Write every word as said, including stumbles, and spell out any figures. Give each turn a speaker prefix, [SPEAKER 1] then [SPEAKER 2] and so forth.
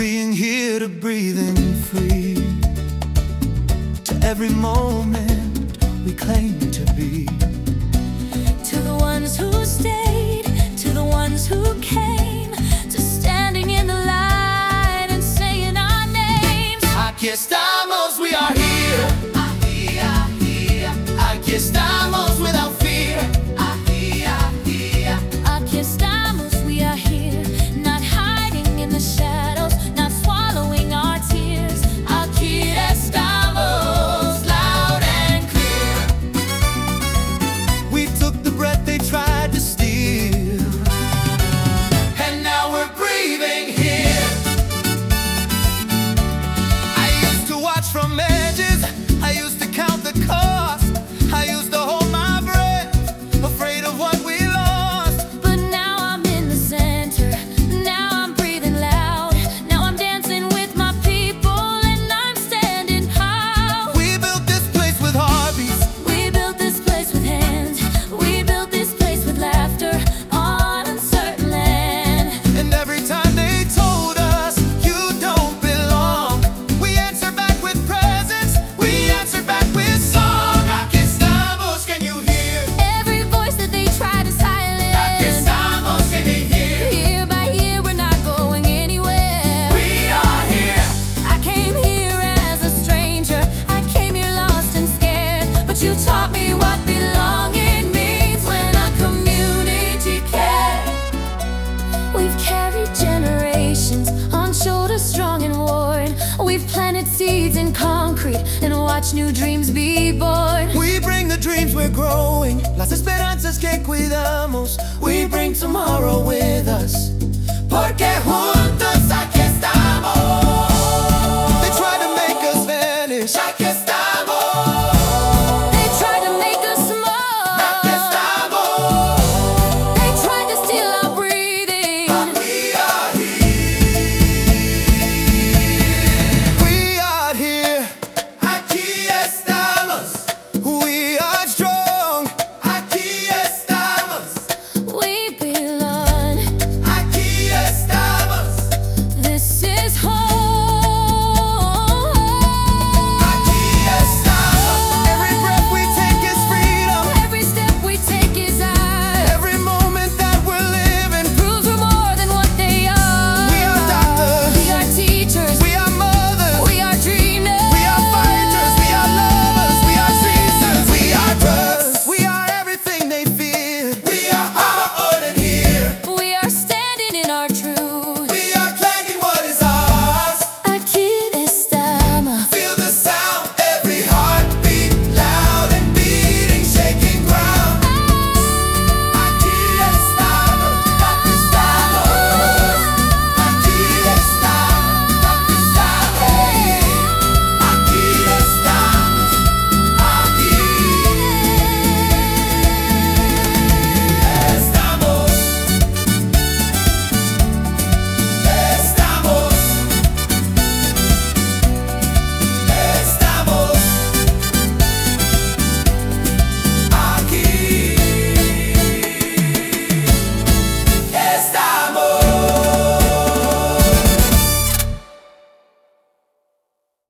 [SPEAKER 1] being here to breathing free, to every moment we claim to be.
[SPEAKER 2] To the ones who stayed, to the ones who came, to standing in the light and saying our names.
[SPEAKER 1] Aquí estamos, we are here.
[SPEAKER 2] Aquí, aquí,
[SPEAKER 1] Aquí estamos without fear.
[SPEAKER 2] aquí, aquí, aquí estamos, we are here, not hiding in the shadows, not swallowing our tears. Aquí estamos, loud and clear.
[SPEAKER 1] We took the breath they tried to steal, and now we're breathing here. I used to watch from edges, I used to count the cost, I used to hold my breath, afraid of what we lost.
[SPEAKER 2] But now I'm in the center, now I'm breathing loud, now I'm dancing with my people and I'm standing proud.
[SPEAKER 1] We built this place with heartbeats,
[SPEAKER 2] We built this place with hands, we built this place with laughter on uncertain land.
[SPEAKER 1] and every time they told us you don't belong, we answered back with presence, we answered back with song. Aquí estamos, can you hear?
[SPEAKER 2] Every voice that they try to silence,
[SPEAKER 1] Aquí estamos, can you hear?
[SPEAKER 2] year by year we're not going anywhere.
[SPEAKER 1] We are here.
[SPEAKER 2] I came here as a stranger, I came here lost and scared, but you taught me what belonging means when a community cares. We've carried generations on shoulders strong and worn. We've planted seeds in concrete and watched new dreams be born.
[SPEAKER 1] We bring the dreams we're growing, las esperanzas que cuidamos. We bring tomorrow with